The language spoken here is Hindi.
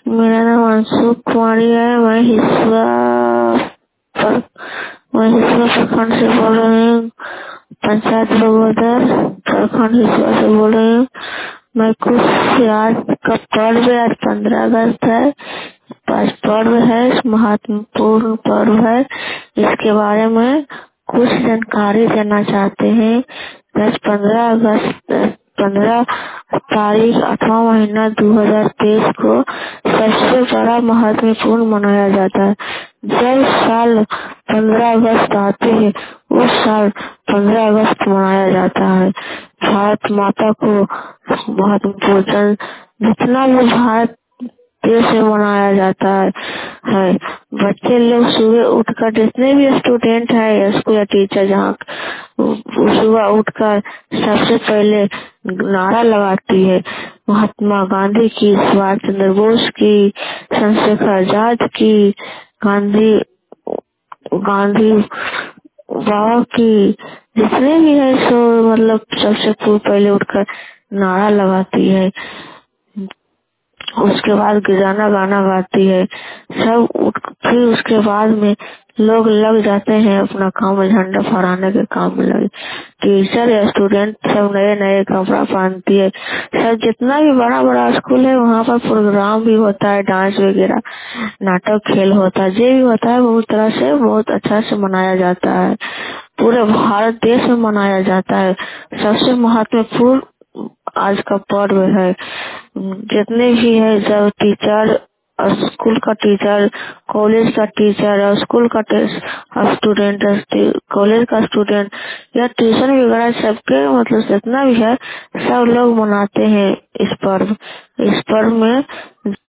मेरा नाम अंशु कुमारी है। पर, मैं हिस्सा प्रखंड से बोल रही हूँ। पंचायत बगोदर प्रखंड हिस्सा से बोल रही हूँ। मैं कुछ आज का पर्व है, आज 15 अगस्त है। आज पर्व है, महत्वपूर्ण पर्व है। इसके बारे में कुछ जानकारी देना चाहते हैं। आज 15 अगस्त 15 तारीख 8वां महीना 2023 को सबसे बड़ा महत्वपूर्ण मनाया जाता है। जब साल 15 अगस्त आते हैं उस साल 15 अगस्त मनाया जाता है। भारत माता को महत्वपूर्ण जितना भी भारत देश में मनाया जाता है। बच्चे लोग सुबह उठकर जितने भी स्टूडेंट है स्कूल या टीचर जहाँ सुबह उठकर सबसे पहले नारा लगाती है महात्मा गांधी की, सुभाष चंद्र बोस की, चंद्रशेखर आजाद की, गांधी गांधी बाबा की, जितने भी है सो मतलब सबसे पहले उठकर नारा लगाती है। उसके बाद गिराना गाना गाती है। सब फिर उसके बाद में लोग लग जाते हैं अपना काम में, झंडा फहराने के काम में लगे। टीचर या स्टूडेंट सब नए नए कपड़ा पहनती है। सब जितना भी बड़ा बड़ा स्कूल है वहाँ पर प्रोग्राम भी होता है, डांस वगैरह, नाटक खेल होता है, जो भी होता है बहुत तरह से बहुत अच्छा से मनाया जाता है। पूरे भारत देश में मनाया जाता है। सबसे महत्वपूर्ण आज का पर्व है। जितने भी है सब टीचर और स्कूल का टीचर, कॉलेज का टीचर और स्कूल का स्टूडेंट, कॉलेज का स्टूडेंट या ट्यूशन वगैरह सबके मतलब जितना भी है सब लोग मनाते हैं इस पर्व में